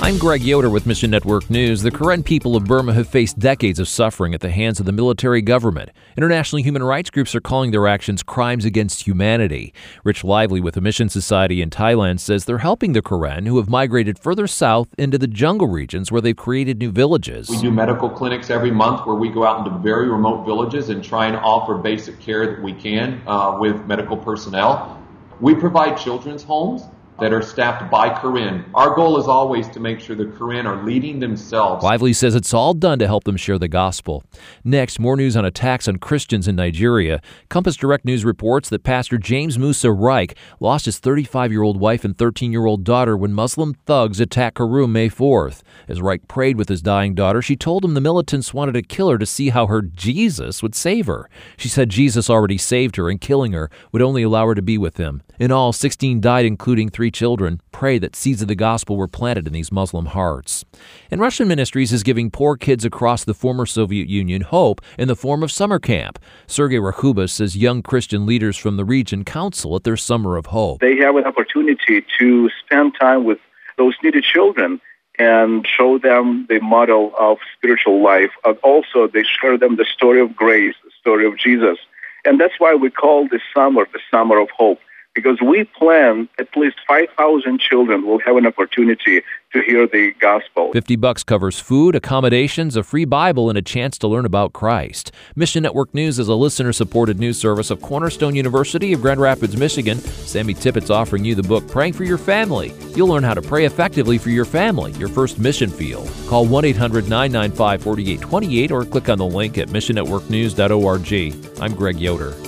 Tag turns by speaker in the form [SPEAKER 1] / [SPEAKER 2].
[SPEAKER 1] I'm Greg Yoder with Mission Network News. The Karen people of Burma have faced decades of suffering at the hands of the military government. International human rights groups are calling their actions crimes against humanity. Rich Lively with the Mission Society in Thailand says they're helping the Karen, who have migrated further south into the jungle regions where they've created new villages.
[SPEAKER 2] We do medical clinics every month where we go out into very remote villages and try and offer basic care that we can with medical personnel. We provide children's homes that are staffed by Karen. Our goal is always to make sure the Karen are leading themselves.
[SPEAKER 1] Lively says it's all done to help them share the gospel. Next, more news on attacks on Christians in Nigeria. Compass Direct News reports that Pastor James Musa Reich lost his 35-year-old wife and 13-year-old daughter when Muslim thugs attacked Karum May 4th. As Reich prayed with his dying daughter, she told him the militants wanted to kill her to see how her Jesus would save her. She said Jesus already saved her and killing her would only allow her to be with him. In all, 16 died, including 3 children. Pray that seeds of the gospel were planted in these Muslim hearts. And Russian Ministries is giving poor kids across the former Soviet Union hope in the form of summer camp. Sergei Rakhubas says young Christian leaders from the region counsel at their Summer of Hope.
[SPEAKER 3] They have an opportunity to spend time with those needy children and show them the model of spiritual life. And also, they share them the story of grace, the story of Jesus. And that's why we call this summer the Summer of Hope, because we plan at least 5,000 children will have an opportunity to hear the gospel.
[SPEAKER 1] $50 covers food, accommodations, a free Bible, and a chance to learn about Christ. Mission Network News is a listener-supported news service of Cornerstone University of Grand Rapids, Michigan. Sammy Tippett's offering you the book, Praying for Your Family. You'll learn how to pray effectively for your family, your first mission field. Call 1-800-995-4828 or click on the link at missionnetworknews.org. I'm Greg Yoder.